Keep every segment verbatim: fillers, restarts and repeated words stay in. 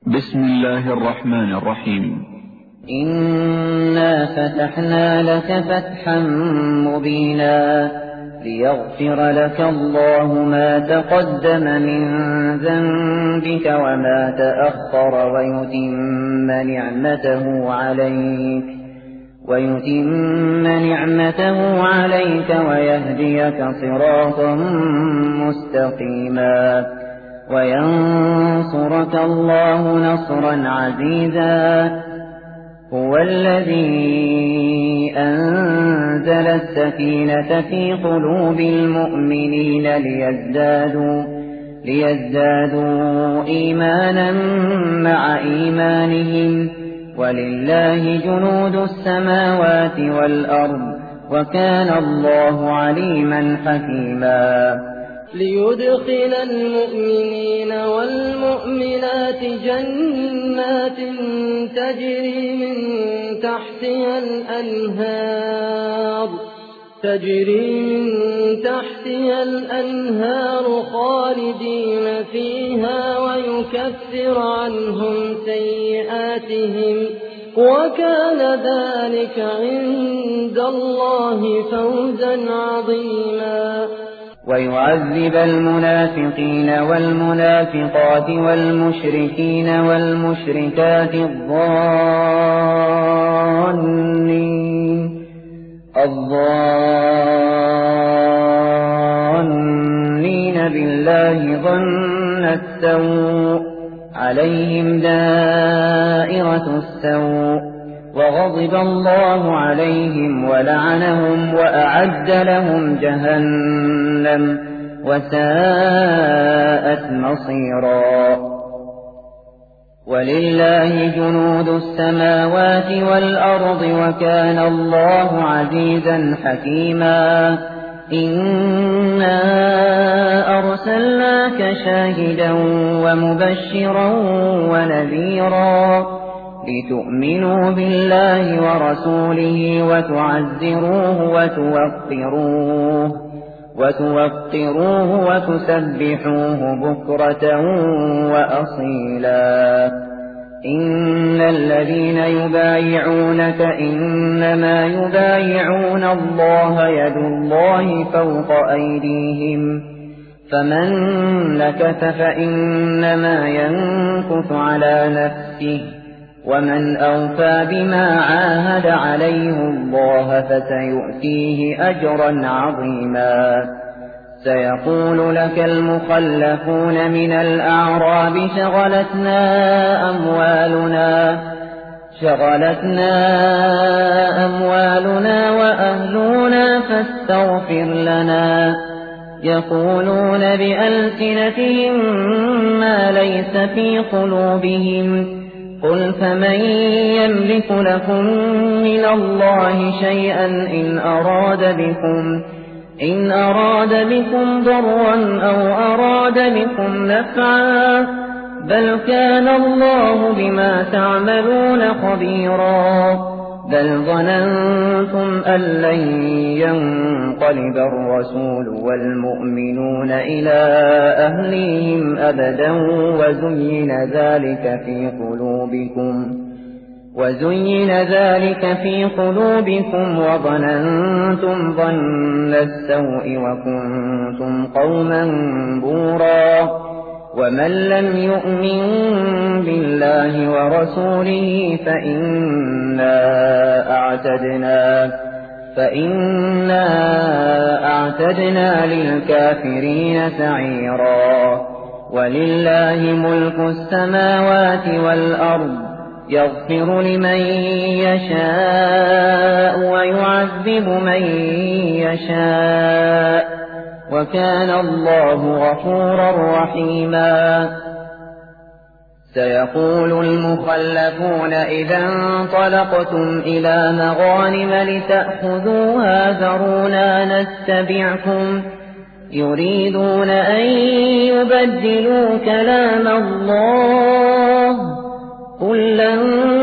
بسم الله الرحمن الرحيم. إنا فتحنا لك فتحا مبينا ليغفر لك الله ما تقدم من ذنبك وما تأخر ويتم نعمته عليك ويتم نعمته عليك ويهديك صراطا مستقيما وينصرك الله نصرا عزيزا. هو الذي أنزل السكينة في قلوب المؤمنين ليزدادوا, ليزدادوا إيمانا مع إيمانهم ولله جنود السماوات والأرض وكان الله عليما حكيما. ليدخل المؤمنين والمؤمنات جنات تجري من تحتها الأنهار تجري من تحتها الأنهار خالدين فيها ويكفر عنهم سيئاتهم وكان ذلك عند الله فوزا عظيما. ويعذب المنافقين والمنافقات والمشركين والمشركات الظانين الظانين بالله ظن السوء عليهم دائرة السوء وغضب الله عليهم ولعنهم وأعد لهم جهنم وساءت مصيرا. ولله جنود السماوات والأرض وكان الله عزيزا حكيما. إنا أرسلناك شاهدا ومبشرا ونذيرا لتؤمنوا بالله ورسوله وتعزروه وتوقروه وتوقروه وتسبحوه بكرة وأصيلا. إن الذين يبايعونك إنما يبايعون الله يد الله فوق أيديهم فمن نكث فإنما ينكث على نفسه ومن أوفى بما عاهد عليه الله فسيؤتيه أجرا عظيما. سيقول لك المخلفون من الأعراب شغلتنا أموالنا شغلتنا أموالنا وأهلنا فاستغفر لنا. يقولون بألسنتهم ما ليس في قلوبهم قل فمن يملك لكم من الله شيئا إن أراد بكم إن أراد بكم ضرا أو أراد بكم نفعا بل كان الله بما تعملون خبيرا. بل ظننتم أن لن ينقلب الرسول والمؤمنون إلى أهليهم أبدا وزين ذلك في قلوبكم وزين ذلك في قلوبكم وظننتم ظن السوء وكنتم قوما بورا. ومن لم يؤمن بالله ورسوله فإنا أعتدنا فإنا أعتدنا للكافرين سعيرا. ولله ملك السماوات والأرض يغفر لمن يشاء ويعذب من يشاء وكان الله غفورا رحيما. سيقول المخلفون إذا انطلقتم إلى مغانم لتأخذوها ذرونا نتبعكم يريدون أن يبدلوا كلام الله قل لن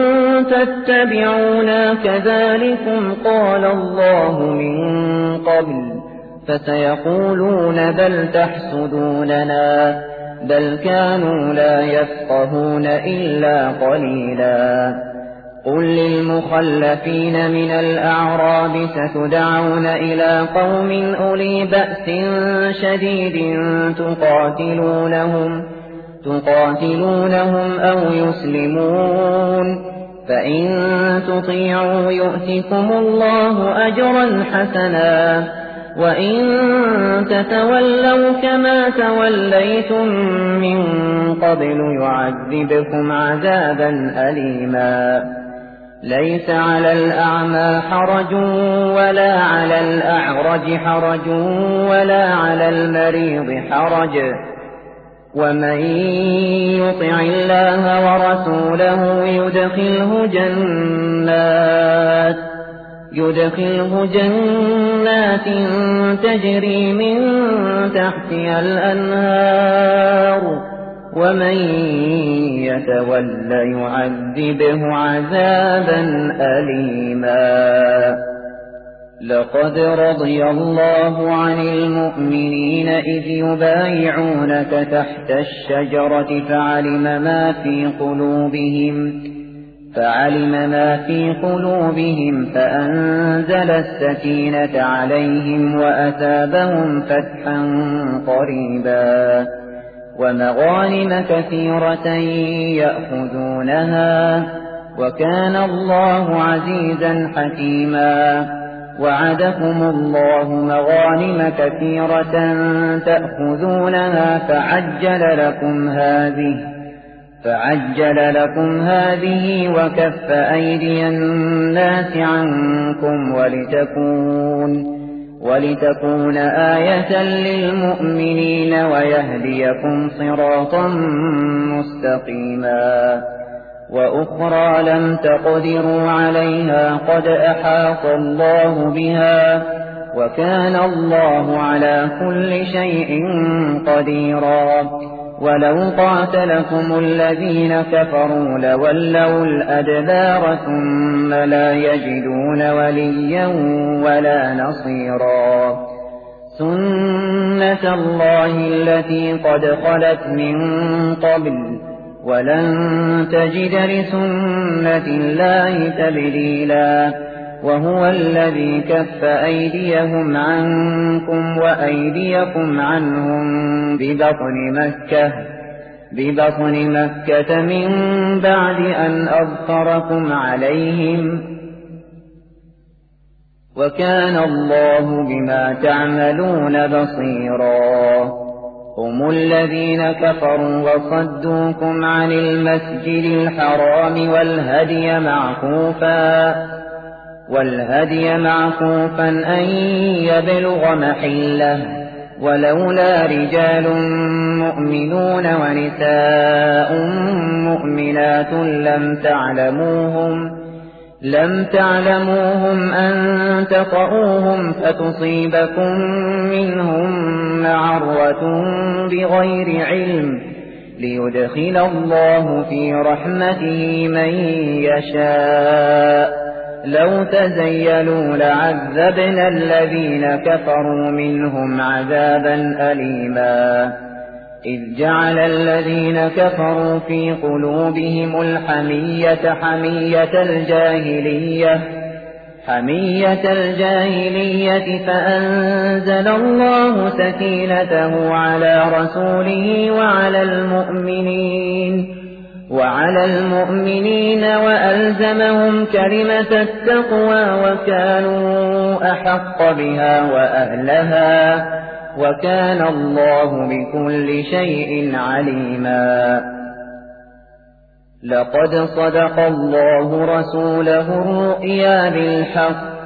تتبعونا كذلكم قال الله من قبل فسيقولون بل تحسدوننا بل كانوا لا يفقهون إلا قليلا قل للمخلفين من الأعراب ستدعون إلى قوم أولي بأس شديد تقاتلونهم, تقاتلونهم أو يسلمون فإن تطيعوا يؤتكم الله أجرا حسنا وإن تتولوا كما توليتم من قبل يعذبكم عذابا أليما ليس على الأعمى حرج ولا على الأعرج حرج ولا على المريض حرج ومن يطع الله ورسوله يدخله جنات يدخله جنات تجري من تحتها الأنهار ومن يتول يعذبه عذابا أليما لقد رضي الله عن المؤمنين إذ يبايعونك تحت الشجرة فعلم ما في قلوبهم فعلم ما في قلوبهم فأنزل السكينة عليهم وأثابهم فتحا قريبا ومغانم كثيرة يأخذونها وكان الله عزيزا حكيما وعدكم الله مغانم كثيرة تأخذونها فعجل لكم هذه فعجل لكم هذه وكف أيدي الناس عنكم ولتكون ولتكون آية للمؤمنين ويهديكم صراطا مستقيما وأخرى لم تقدروا عليها قد أحاط الله بها وكان الله على كل شيء قديرا ولو قاتلكم الذين كفروا لولوا الأدبار ثم لا يجدون وليا ولا نصيرا سنة الله التي قد خلت من قبل ولن تجد لسنة الله تبديلا وهو الذي كف أيديهم عنكم وأيديكم عنهم ببطن مكة ببطن مكة من بعد أن أظفركم عليهم وكان الله بما تعملون بصيرا هم الذين كفروا وصدوكم عن المسجد الحرام والهدي معكوفا والهدي معكوفا أن يبلغ محله ولولا رجال مؤمنون ونساء مؤمنات لم تعلموهم لم تعلموهم أن تطؤوهم فتصيبكم منهم معرة بغير علم ليدخل الله في رحمته من يشاء لو تزيلوا لعذبنا الذين كفروا منهم عذابا أليما إذ جعل الذين كفروا في قلوبهم الحمية حمية الجاهلية حمية الجاهلية فأنزل الله سكينته على رسوله وعلى المؤمنين وعلى المؤمنين وألزمهم كلمة التقوى وكانوا أحق بها وأهلها وكان الله بكل شيء عليما لقد صدق الله رسوله الرؤيا بالحق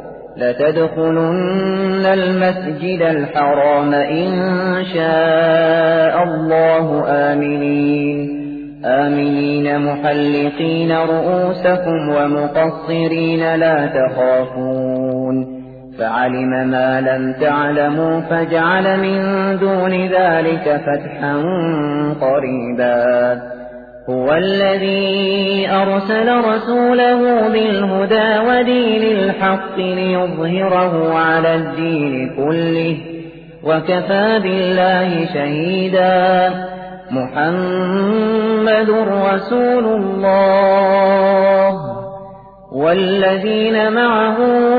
لتدخلن المسجد الحرام إن شاء الله آمنين آمنين محلقين رؤوسكم ومقصرين لا تخافون فعلم ما لم تعلموا فجعل من دون ذلك فتحا قريبا هو الذي أرسل رسوله بالهدى ودين الحق ليظهره على الدين كله وكفى بالله شهيدا محمد رسول الله والذين معه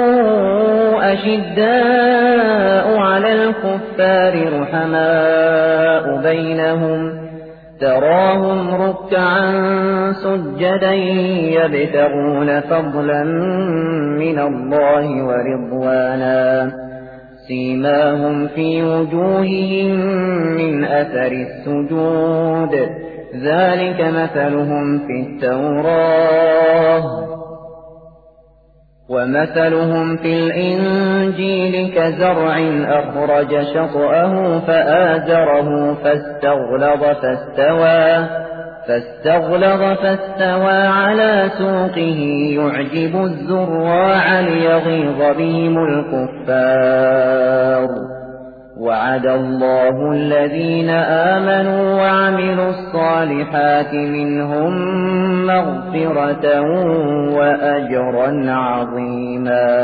أشداء على الكفار رحماء بينهم تراهم ركعا سجدا يبتغون فضلا من الله ورضوانا سيماهم في وجوههم من أثر السجود ذلك مثلهم في التوراة ومثلهم في الإنجيل كزرع أخرج شطأه فآزره فاستغلظ فاستوى فاستغلظ فاستوى على سوقه يعجب الزراع ليغيظ بهم الكفار وعد الله الذين آمنوا وعملوا الصالحات منهم مغفرة وأجرا عظيما.